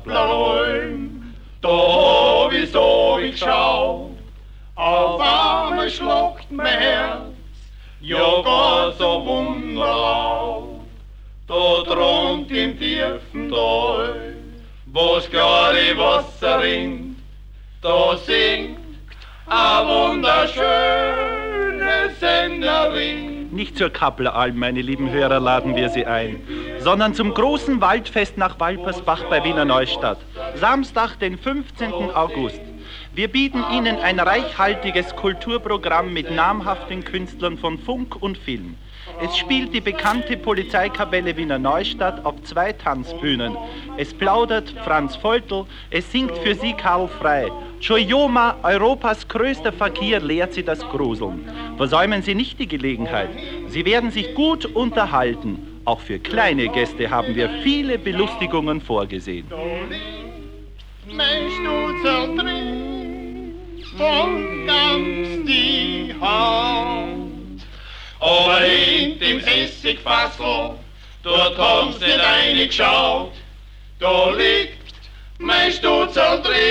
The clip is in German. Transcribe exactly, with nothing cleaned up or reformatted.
Bläum. Da hab ich so wie geschaut, auf einmal schluckt mein Herz, ja gar so wunderlaut. Da drunten im tiefen Tal, wo's klare Wasser rinnt, da singt a wunderschöne Sängerin. Nicht zur Kappelalm, meine lieben Hörer, laden wir Sie ein, sondern zum großen Waldfest nach Walpersbach bei Wiener Neustadt. Samstag, den fünfzehnten August. Wir bieten Ihnen ein reichhaltiges Kulturprogramm mit namhaften Künstlern von Funk und Film. Es spielt die bekannte Polizeikapelle Wiener Neustadt auf zwei Tanzbühnen. Es plaudert Franz Voltl, es singt für Sie Karl Frey. Choyoma, Europas größter Fakir, lehrt Sie das Gruseln. Versäumen Sie nicht die Gelegenheit. Sie werden sich gut unterhalten. Auch für kleine Gäste haben wir viele Belustigungen vorgesehen. Mein Stutzer drin, von ganz die Hand. Aber in dem Essigfassel, dort haben's nicht reingeschaut. Da liegt mein Stutzer drin.